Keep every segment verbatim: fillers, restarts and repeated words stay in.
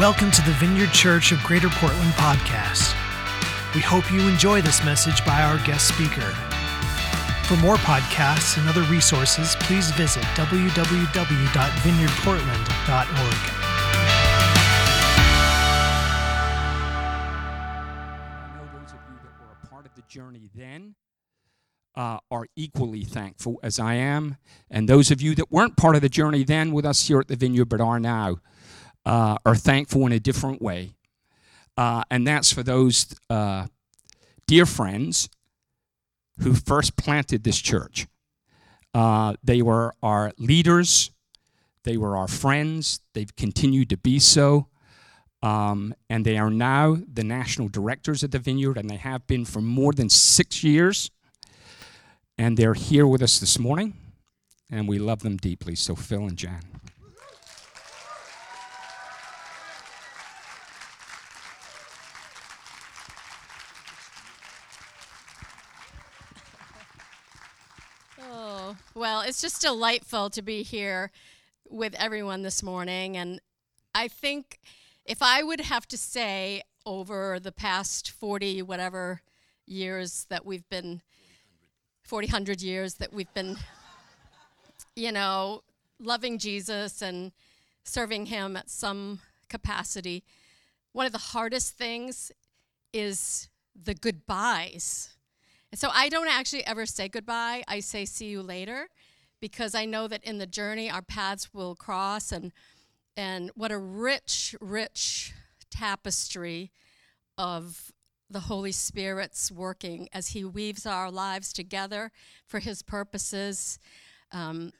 Welcome to the Vineyard Church of Greater Portland podcast. We hope you enjoy this message by our guest speaker. For more podcasts and other resources, please visit w w w dot vineyard portland dot org. I know those of you that were a part of the journey then uh, are equally thankful as I am, and those of you that weren't part of the journey then with us here at the Vineyard but are now uh, are thankful in a different way. Uh, and that's for those uh, dear friends who first planted this church. Uh, they were our leaders. They were our friends. They've continued to be so. Um, and they are now the national directors of the Vineyard, and they have been for more than six years. And they're here with us this morning, and we love them deeply. So Phil and Jan. Well, it's just delightful to be here with everyone this morning, and I think if I would have to say over the past forty whatever years that we've been, forty hundred years that we've been, you know, loving Jesus and serving him at some capacity, one of the hardest things is the goodbyes. So I don't actually ever say goodbye. I say see you later, because I know that in the journey our paths will cross, and and what a rich, rich tapestry of the Holy Spirit's working as he weaves our lives together for his purposes. Um,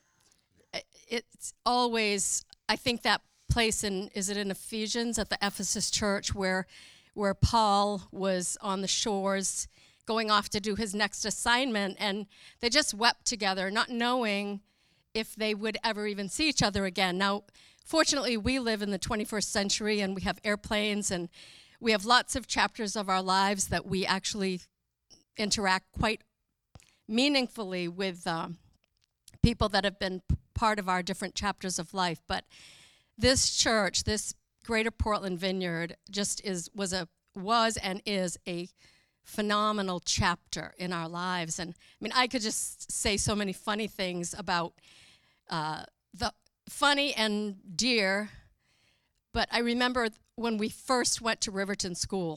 it's always, I think that place in, is it in Ephesians at the Ephesus church where where Paul was on the shores going off to do his next assignment, and they just wept together, not knowing if they would ever even see each other again. Now, fortunately, we live in the twenty-first century, and we have airplanes, and we have lots of chapters of our lives that we actually interact quite meaningfully with um, people that have been p- part of our different chapters of life. But this church, this Greater Portland Vineyard, just is was a was and is a phenomenal chapter in our lives. And I mean, I could just say so many funny things about uh, the funny and dear, but I remember when we first went to Riverton School,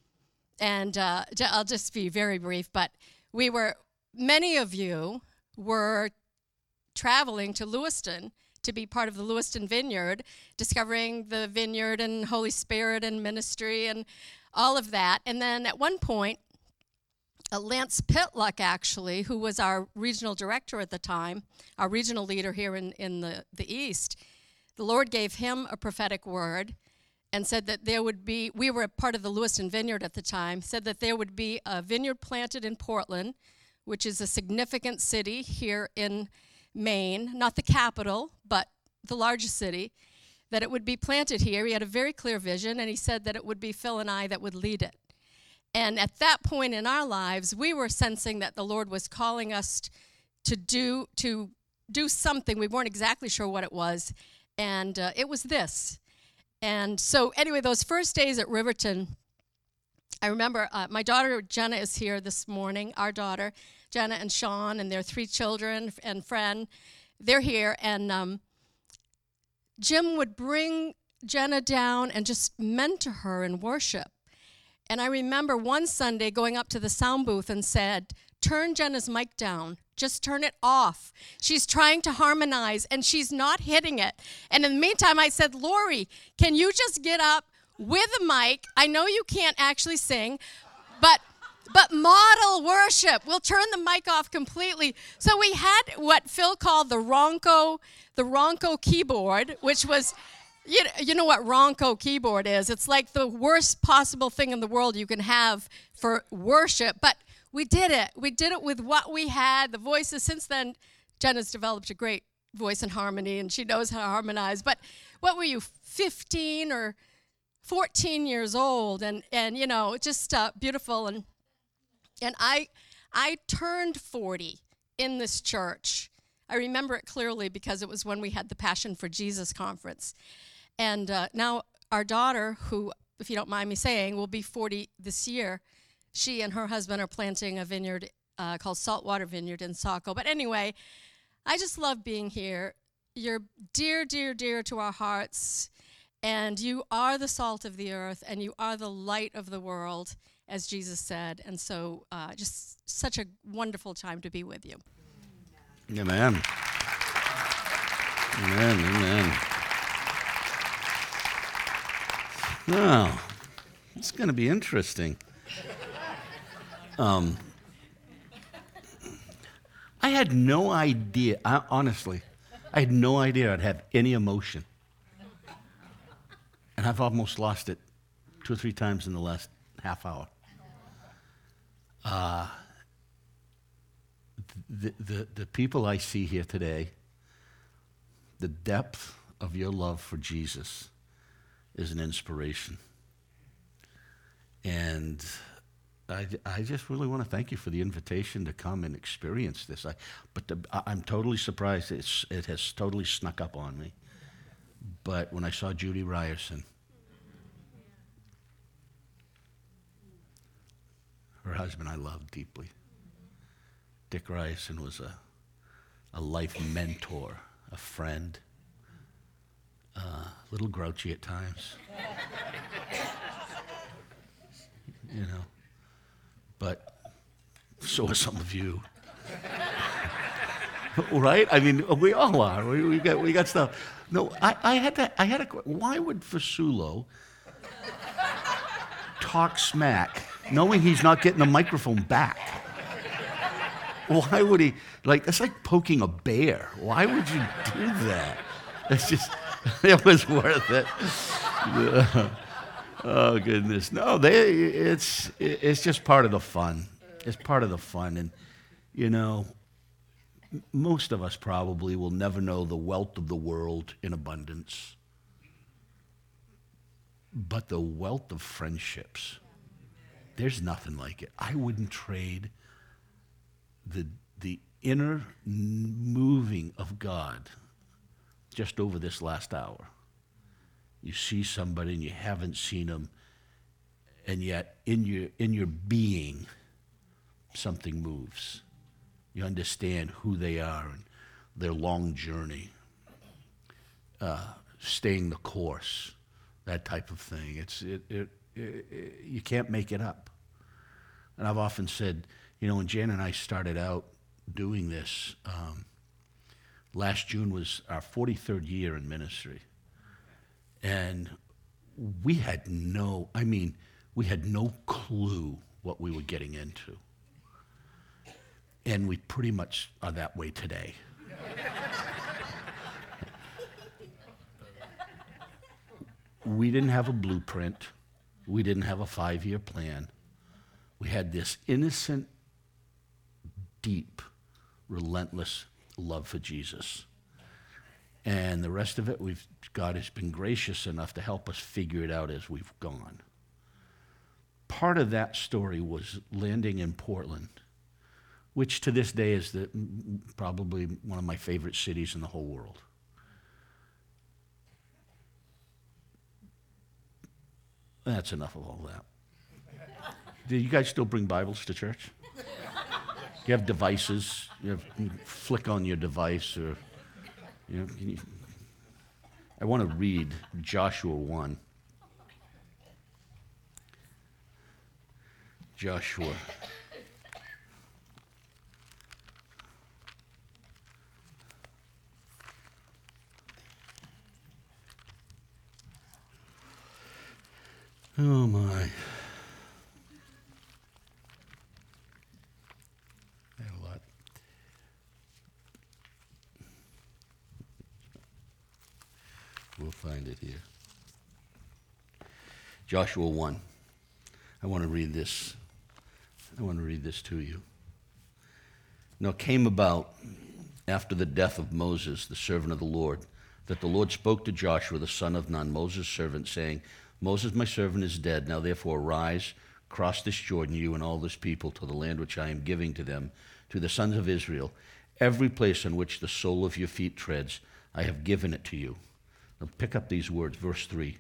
and uh, I'll just be very brief, but we were, many of you were traveling to Lewiston to be part of the Lewiston Vineyard, discovering the Vineyard and Holy Spirit and ministry and all of that. And then at one point, uh, Lance Pitluck, actually, who was our regional director at the time, our regional leader here in, in the, the East, the Lord gave him a prophetic word and said that there would be, we were a part of the Lewiston Vineyard at the time, said that there would be a vineyard planted in Portland, which is a significant city here in Maine, not the capital, but the largest city, that it would be planted here. He had a very clear vision, and he said that it would be Phil and I that would lead it. And at that point in our lives, we were sensing that the Lord was calling us to do to do something. We weren't exactly sure what it was, and uh, it was this. And so anyway, those first days at Riverton, I remember uh, my daughter Jenna is here this morning, our daughter, Jenna and Sean, and their three children and friend. They're here, and um, Jim would bring Jenna down and just mentor her in worship. And I remember one Sunday going up to the sound booth and said, turn Jenna's mic down. Just turn it off. She's trying to harmonize, and she's not hitting it. And in the meantime, I said, Lori, can you just get up with a mic? I know you can't actually sing, but but model worship. We'll turn the mic off completely. So we had what Phil called the Ronco, the Ronco keyboard, which was, you know, you know what Ronco keyboard is. It's like the worst possible thing in the world you can have for worship. But we did it. We did it with what we had, the voices. Since then, Jenna's developed a great voice and harmony, and she knows how to harmonize. But what were you, fifteen or fourteen years old? And, and you know, just uh, beautiful. And And I I turned forty in this church. I remember it clearly because it was when we had the Passion for Jesus conference. And uh, now our daughter, who, if you don't mind me saying, will be forty this year, she and her husband are planting a vineyard uh, called Saltwater Vineyard in Saco. But anyway, I just love being here. You're dear, dear, dear to our hearts, and you are the salt of the earth, and you are the light of the world, as Jesus said. And so uh, just such a wonderful time to be with you. Amen. Amen, amen. Now, it's going to be interesting. Um, I had no idea, I, honestly, I had no idea I'd have any emotion. And I've almost lost it two or three times in the last half hour. Uh, the, the, the people I see here today, the depth of your love for Jesus is an inspiration. And I, I just really want to thank you for the invitation to come and experience this. I, but the, I'm totally surprised it's, it has totally snuck up on me. But when I saw Judy Ryerson, her husband I love deeply. Dick Ryerson was a, a life mentor, a friend, uh, a little grouchy at times. You know, but so are some of you. Right? I mean, we all are. We, we got we got stuff. No, I, I had to. I had a. Why would Fasulo talk smack, knowing he's not getting the microphone back? Why would he? Like, that's like poking a bear. Why would you do that? It's just. It was worth it. Yeah. Oh goodness, no! They, it's it's just part of the fun. It's part of the fun, and you know, most of us probably will never know the wealth of the world in abundance, but the wealth of friendships, there's nothing like it. I wouldn't trade the the inner moving of God just over this last hour. You see somebody and you haven't seen them, and yet in your in your being, something moves. You understand who they are and their long journey, uh, staying the course, that type of thing. It's it, it, it, it you can't make it up. And I've often said, you know, when Jan and I started out doing this, um, last June was our forty-third year in ministry. And we had no, I mean, we had no clue what we were getting into. And we pretty much are that way today. We didn't have a blueprint. We didn't have a five-year plan. We had this innocent, deep, relentless love for Jesus. And the rest of it, we've God has been gracious enough to help us figure it out as we've gone. Part of that story was landing in Portland, which to this day is the, probably one of my favorite cities in the whole world. That's enough of all that. Do you guys still bring Bibles to church? You have devices. You have you flick on your device, or you know. Can you, I want to read Joshua one. Joshua. Oh my. I have a lot. We'll find it here. Joshua one. I want to read this. I want to read this to you. Now it came about after the death of Moses, the servant of the Lord, that the Lord spoke to Joshua, the son of Nun, Moses' servant, saying, Moses, my servant, is dead. Now therefore arise, cross this Jordan, you and all this people, to the land which I am giving to them, to the sons of Israel. Every place on which the sole of your feet treads, I have given it to you. Now pick up these words, verse three.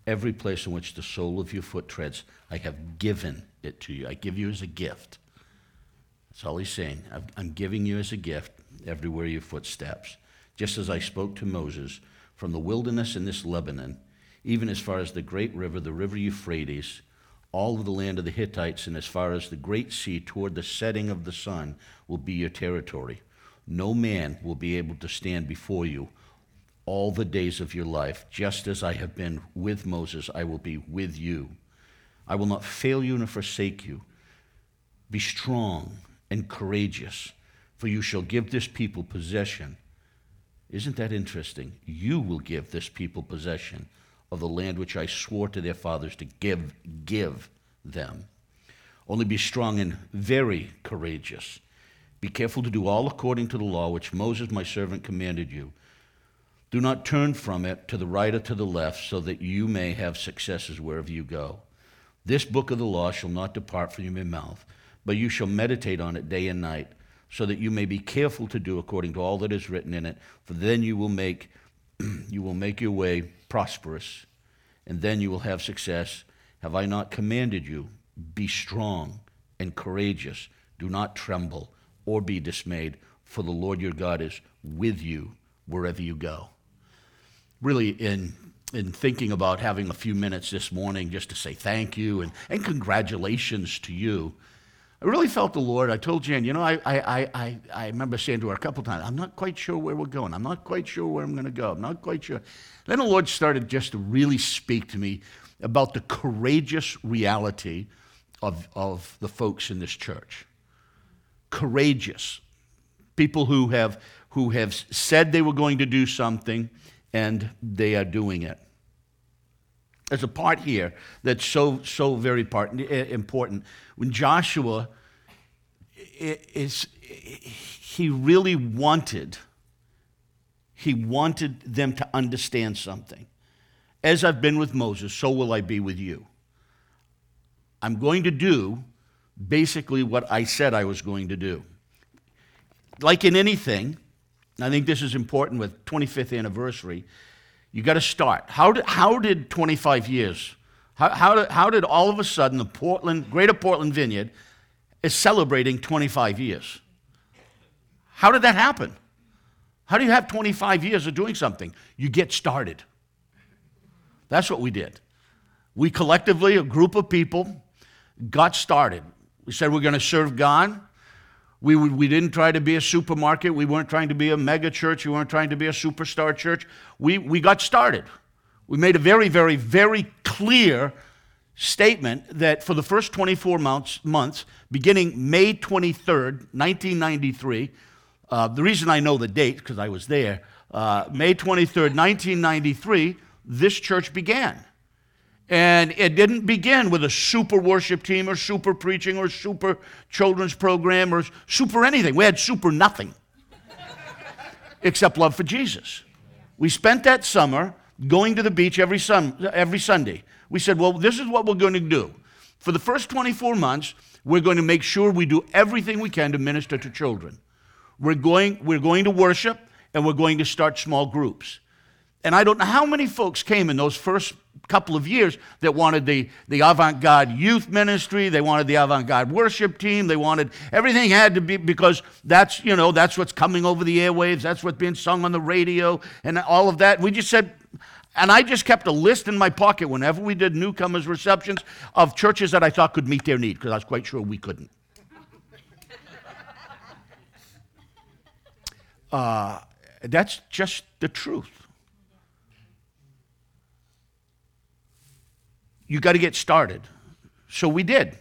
every place in which the sole of your foot treads, I have given it to you. I give you as a gift. That's all he's saying. I'm giving you as a gift everywhere your foot steps. Just as I spoke to Moses, from the wilderness in this Lebanon, even as far as the great river, the river Euphrates, all of the land of the Hittites, and as far as the great sea toward the setting of the sun will be your territory. No man will be able to stand before you all the days of your life. Just as I have been with Moses, I will be with you. I will not fail you nor forsake you. Be strong and courageous, for you shall give this people possession. Isn't that interesting? You will give this people possession of the land which I swore to their fathers to give, give them. Only be strong and very courageous. Be careful to do all according to the law which Moses my servant commanded you. Do not turn from it to the right or to the left, so that you may have successes wherever you go. This book of the law shall not depart from your mouth, but you shall meditate on it day and night, so that you may be careful to do according to all that is written in it. For then you will make you will make your way prosperous, and then you will have success. Have I not commanded you? Be strong and courageous. Do not tremble or be dismayed, for the Lord your God is with you wherever you go. Really, in in thinking about having a few minutes this morning just to say thank you and, and congratulations to you, I really felt the Lord. I told Jan, you know, I, I, I, I remember saying to her a couple times, I'm not quite sure where we're going. I'm not quite sure where I'm going to go. I'm not quite sure. Then the Lord started just to really speak to me about the courageous reality of, of the folks in this church. Courageous. People who have, who have said they were going to do something, and they are doing it. There's a part here that's so, so very part, important. When Joshua, is, he really wanted, he wanted them to understand something. As I've been with Moses, so will I be with you. I'm going to do basically what I said I was going to do. Like in anything, I think this is important with twenty-fifth anniversary, you got to start. How did, how did twenty-five years, how, how, did, how did all of a sudden the Portland, Greater Portland Vineyard is celebrating twenty-five years? How did that happen? How do you have twenty-five years of doing something? You get started. That's what we did. We collectively, a group of people, got started. We said we're going to serve God. We, we didn't try to be a supermarket. We weren't trying to be a mega church. We weren't trying to be a superstar church. We, we got started. We made a very, very, very clear statement that for the first twenty-four months, months beginning May twenty-third, nineteen ninety-three, uh, the reason I know the date, because I was there, uh, May twenty-third, nineteen ninety-three, this church began. And it didn't begin with a super worship team or super preaching or super children's program or super anything. We had super nothing except love for Jesus. We spent that summer going to the beach every, sun, every Sunday. We said, well, this is what we're going to do. For the first twenty-four months, we're going to make sure we do everything we can to minister to children. We're going, we're going to worship, and we're going to start small groups. And I don't know how many folks came in those first couple of years that wanted the, the avant-garde youth ministry, they wanted the avant-garde worship team, they wanted, everything had to be, because that's, you know, that's what's coming over the airwaves, that's what's being sung on the radio, and all of that. We just said, and I just kept a list in my pocket whenever we did newcomers receptions of churches that I thought could meet their need, because I was quite sure we couldn't. Uh, that's just the truth. You got to get started. So we did.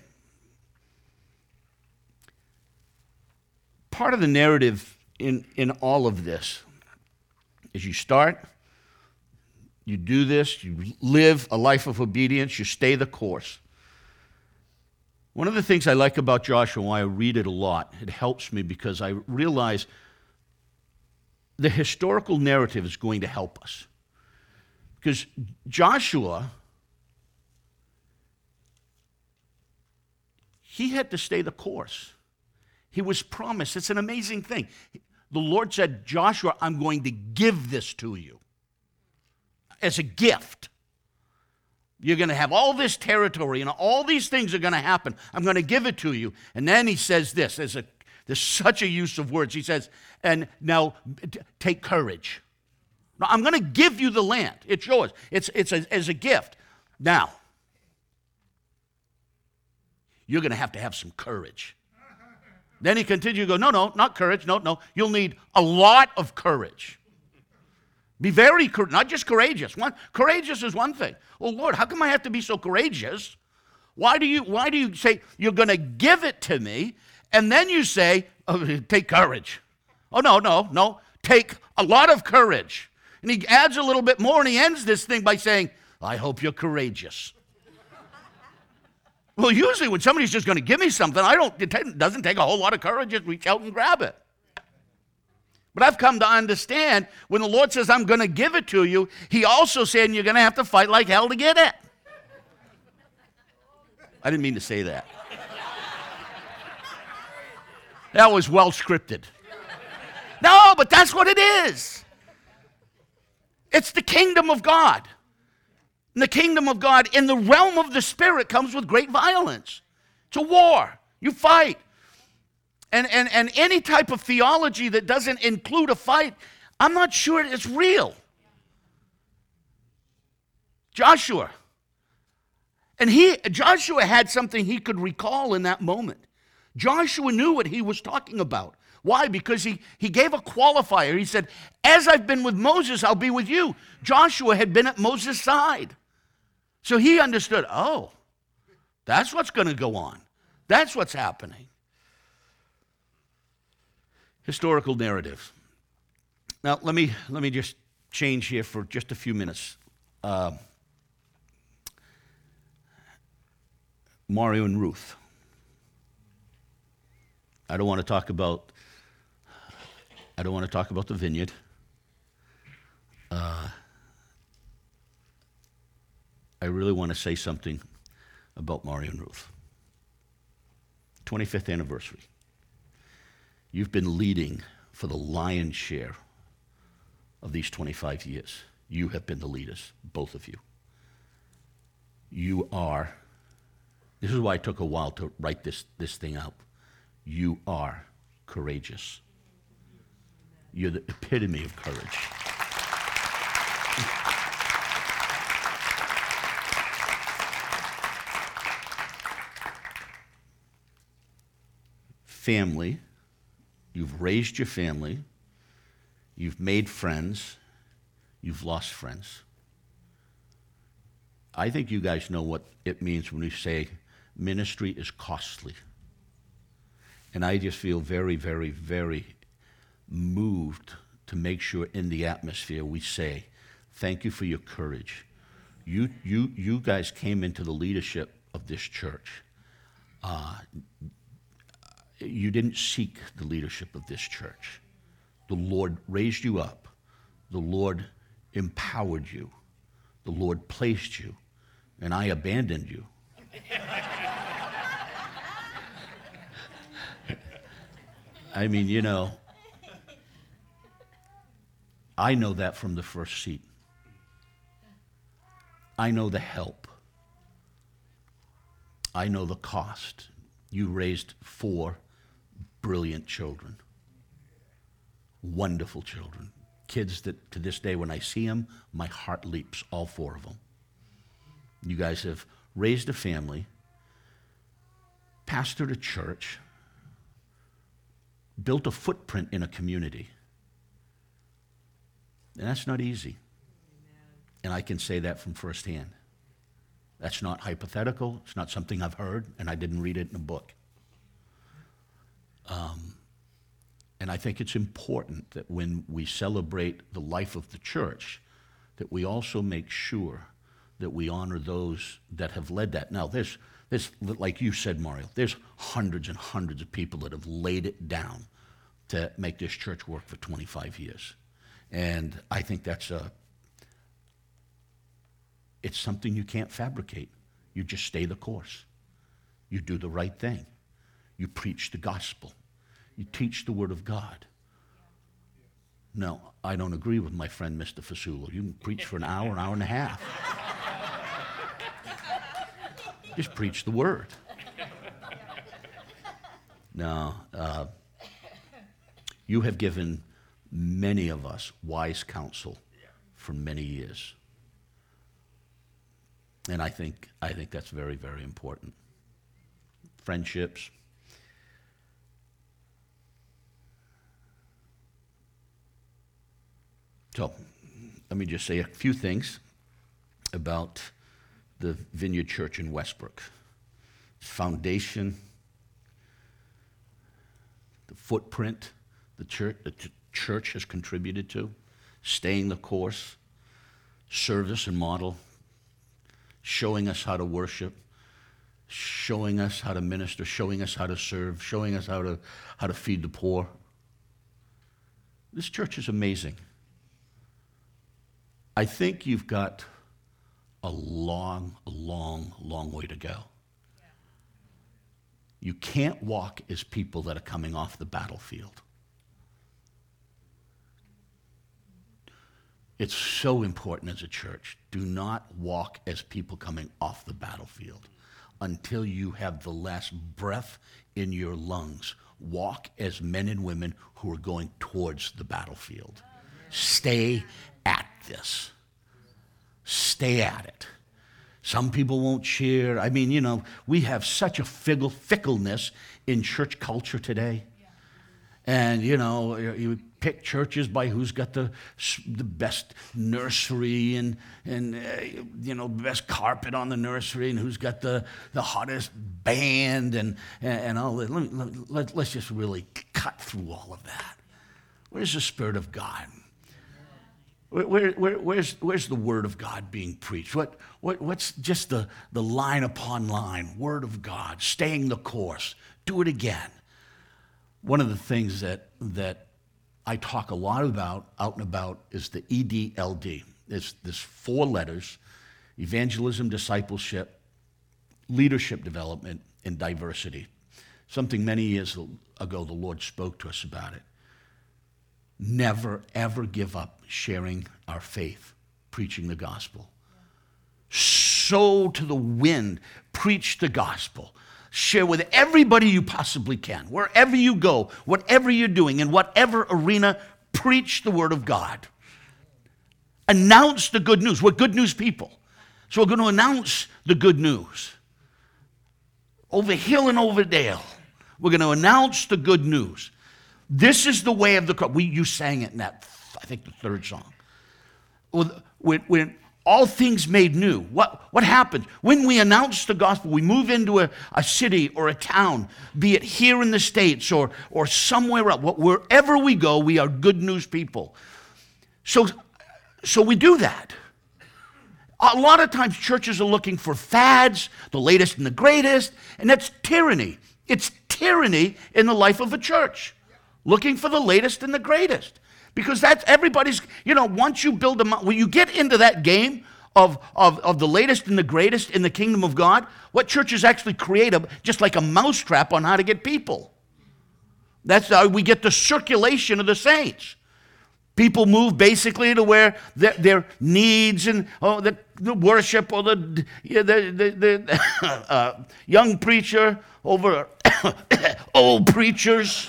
Part of the narrative in, in all of this is you start, you do this, you live a life of obedience, you stay the course. One of the things I like about Joshua, why I read it a lot, it helps me because I realize the historical narrative is going to help us. Because Joshua, he had to stay the course. He was promised. It's an amazing thing. The Lord said, Joshua, I'm going to give this to you as a gift. You're going to have all this territory, and all these things are going to happen. I'm going to give it to you. And then he says this. There's, a, there's such a use of words. He says, and now t- take courage. Now, I'm going to give you the land. It's yours. It's, it's a, as a gift. Now, you're going to have to have some courage. Then he continued to go, no, no, not courage. No, no. You'll need a lot of courage. Be very, not just courageous. One, courageous is one thing. Oh, Lord, how come I have to be so courageous? Why do you, why do you say you're going to give it to me, and then you say, oh, take courage? Oh, no, no, no. Take a lot of courage. And he adds a little bit more, and he ends this thing by saying, I hope you're courageous. Well, usually when somebody's just going to give me something, I don't, it doesn't take a whole lot of courage. Just reach out and grab it. But I've come to understand when the Lord says, I'm going to give it to you, he also said you're going to have to fight like hell to get it. I didn't mean to say that. That was well scripted. No, but that's what it is. It's the kingdom of God. And the kingdom of God in the realm of the Spirit comes with great violence. It's a war. You fight. And, and, and any type of theology that doesn't include a fight, I'm not sure it's real. Joshua. And he, Joshua had something he could recall in that moment. Joshua knew what he was talking about. Why? Because he, he gave a qualifier. He said, as I've been with Moses, I'll be with you. Joshua had been at Moses' side. So he understood, oh, that's what's going to go on. That's what's happening. Historical narrative. Now, let me, let me just change here for just a few minutes. Uh, Mario and Ruth. I don't want to talk about, I don't want to talk about the vineyard. Uh, I really want to say something about Mario and Ruth. twenty-fifth anniversary. You've been leading for the lion's share of these twenty-five years. You have been the leaders, both of you. You are, this is why it took a while to write this, this thing out. You are courageous. You're the epitome of courage. Family. You've raised your family. You've made friends. You've lost friends. I think you guys know what it means when we say ministry is costly. And I just feel very, very, very moved to make sure in the atmosphere we say, thank you for your courage. You, you, you guys came into the leadership of this church. Uh, You didn't seek the leadership of this church. The Lord raised you up. The Lord empowered you. The Lord placed you. And I abandoned you. I mean, you know, I know that from the first seat. I know the help. I know the cost. You raised four brilliant children, wonderful children, kids that to this day when I see them, my heart leaps, all four of them. You guys have raised a family, pastored a church, built a footprint in a community. And that's not easy. And I can say that from firsthand. That's not hypothetical. It's not something I've heard, and I didn't read it in a book. Um, and I think it's important that when we celebrate the life of the church, that we also make sure that we honor those that have led that. Now, there's, there's, like you said, Mario, there's hundreds and hundreds of people that have laid it down to make this church work for twenty-five years. And I think that's a, it's something you can't fabricate. You just stay the course. You do the right thing. You preach the gospel. You teach the word of God. No, I don't agree with my friend Mister Fasulo. You can preach for an hour, an hour and a half. Just preach the word. No, uh, you have given many of us wise counsel for many years. And I think I think that's very, very important. Friendships. So, let me just say a few things about the Vineyard Church in Westbrook. Foundation, the footprint the church, the ch- church has contributed to, staying the course, service and model, showing us how to worship, showing us how to minister, showing us how to serve, showing us how to how to feed the poor. This church is amazing. I think you've got a long, long, long way to go. You can't walk as people that are coming off the battlefield. It's so important as a church. Do not walk as people coming off the battlefield until you have the last breath in your lungs. Walk as men and women who are going towards the battlefield. Stay at this. Stay at it. Some people won't cheer. I mean, you know, we have such a fickle, fickleness in church culture today. And, you know, you pick churches by who's got the the best nursery and, and uh, you know, best carpet on the nursery and who's got the, the hottest band and, and, and all that. Let, let, let, let's just really cut through all of that. Where's the Spirit of God? Where, where, where, where's, where's the Word of God being preached? What, what, what's just the, the line upon line? Word of God, staying the course. Do it again. One of the things that, that I talk a lot about out and about is the E D L D. It's this four letters: evangelism, discipleship, leadership development, and diversity. Something many years ago the Lord spoke to us about it. Never, ever give up sharing our faith, preaching the gospel. Sow to the wind, preach the gospel. Share with everybody you possibly can. Wherever you go, whatever you're doing, in whatever arena, preach the word of God. Announce the good news. We're good news people. So we're going to announce the good news. Over hill and over dale, we're going to announce the good news. This is the way of the cross. We, you sang it in that, I think, the third song. When, when all things made new, what, what happens? When we announce the gospel, we move into a, a city or a town, be it here in the States or, or somewhere else. Wherever we go, we are good news people. So, so we do that. A lot of times churches are looking for fads, the latest and the greatest, and that's tyranny. It's tyranny in the life of a church. Looking for the latest and the greatest. Because that's everybody's, you know, once you build a, when you get into that game of, of, of the latest and the greatest in the kingdom of God, what churches actually create a, just like a mousetrap on how to get people. That's how we get the circulation of the saints. People move basically to where their, their needs and oh, the, the worship or the, yeah, the, the, the uh, young preacher over old preachers.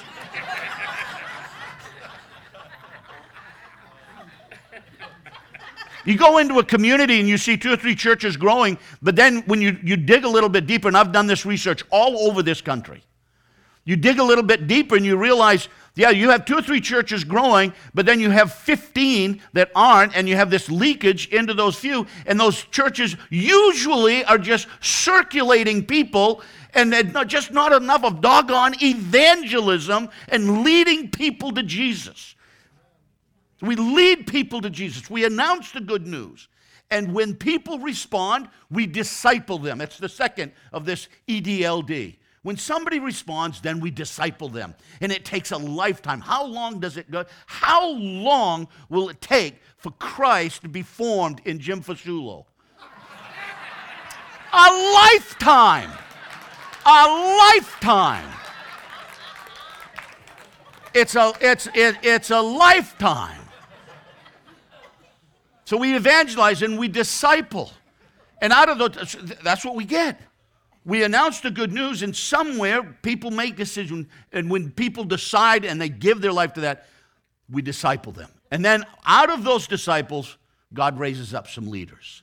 You go into a community and you see two or three churches growing, but then when you, you dig a little bit deeper, and I've done this research all over this country, you dig a little bit deeper and you realize, yeah, you have two or three churches growing, but then you have fifteen that aren't, and you have this leakage into those few, and those churches usually are just circulating people, and not, just not enough of doggone evangelism and leading people to Jesus. We lead people to Jesus. We announce the good news. And when people respond, we disciple them. It's the second of this E D L D. When somebody responds, then we disciple them. And it takes a lifetime. How long does it go? How long will it take for Christ to be formed in Jim Fasulo? A lifetime. A lifetime. It's a, it's, it, it's a lifetime. So we evangelize and we disciple. And out of the, that's what we get. We announce the good news, and somewhere people make decisions, and when people decide and they give their life to that, we disciple them. And then out of those disciples, God raises up some leaders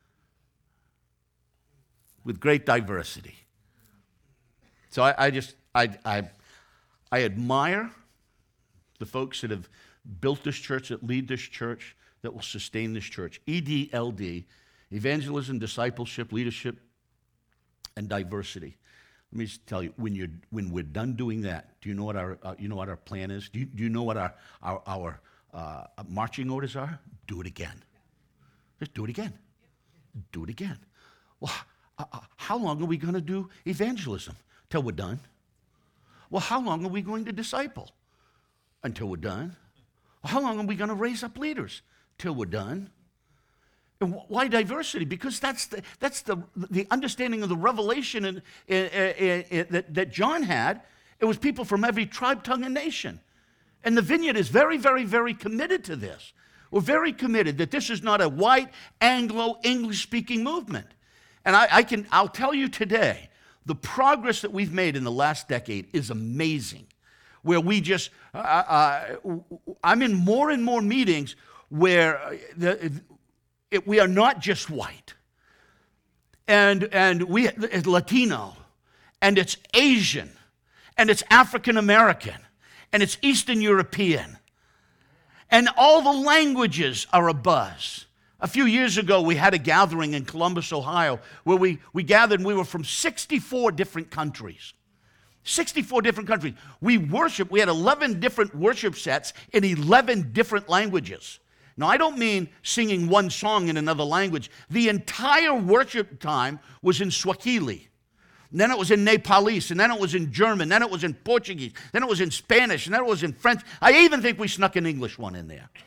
with great diversity. So I, I just, I, I, I admire the folks that have built this church, that lead this church, that will sustain this church. E D L D, evangelism, discipleship, leadership, and diversity. Let me just tell you, when you're when we're done doing that, do you know what our uh, you know what our plan is? Do you, do you know what our our, our uh, marching orders are? Do it again. Just do it again. Do it again. Well, uh, uh, how long are we going to do evangelism? Till we're done. Well, how long are we going to disciple? Until we're done. Well, how long are we going to raise up leaders? Till we're done. And why diversity? Because that's the that's the the understanding of the revelation in, in, in, in, that, that John had. It was people from every tribe, tongue, and nation. And the Vineyard is very, very, very committed to this. We're very committed that this is not a white, Anglo, English-speaking movement. And I, I can I'll tell you today, the progress that we've made in the last decade is amazing. Where we just, uh, uh, I'm in more and more meetings where the It, we are not just white, and and we it's Latino, and it's Asian, and it's African American, and it's Eastern European, and all the languages are abuzz. A few years ago, we had a gathering in Columbus, Ohio, where we we gathered. And we were from sixty-four different countries, sixty-four different countries. We worshiped. We had eleven different worship sets in eleven different languages. Now, I don't mean singing one song in another language. The entire worship time was in Swahili. And then it was in Nepalese, and then it was in German, then it was in Portuguese, then it was in Spanish, and then it was in French. I even think we snuck an English one in there.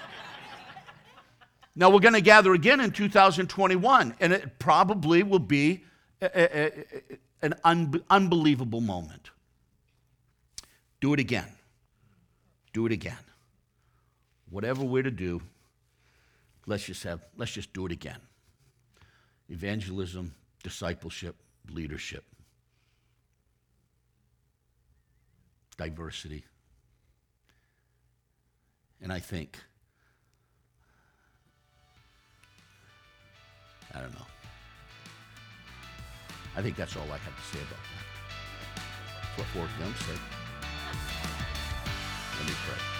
Now, we're going to gather again in two thousand twenty-one, and it probably will be a, a, a, an un- unbelievable moment. Do it again. Do it again. Whatever we're to do, let's just have, let's just do it again. Evangelism, discipleship, leadership, diversity. And I think, I don't know. I think that's all I have to say about that. That's what Forrest Gump said. Let me pray.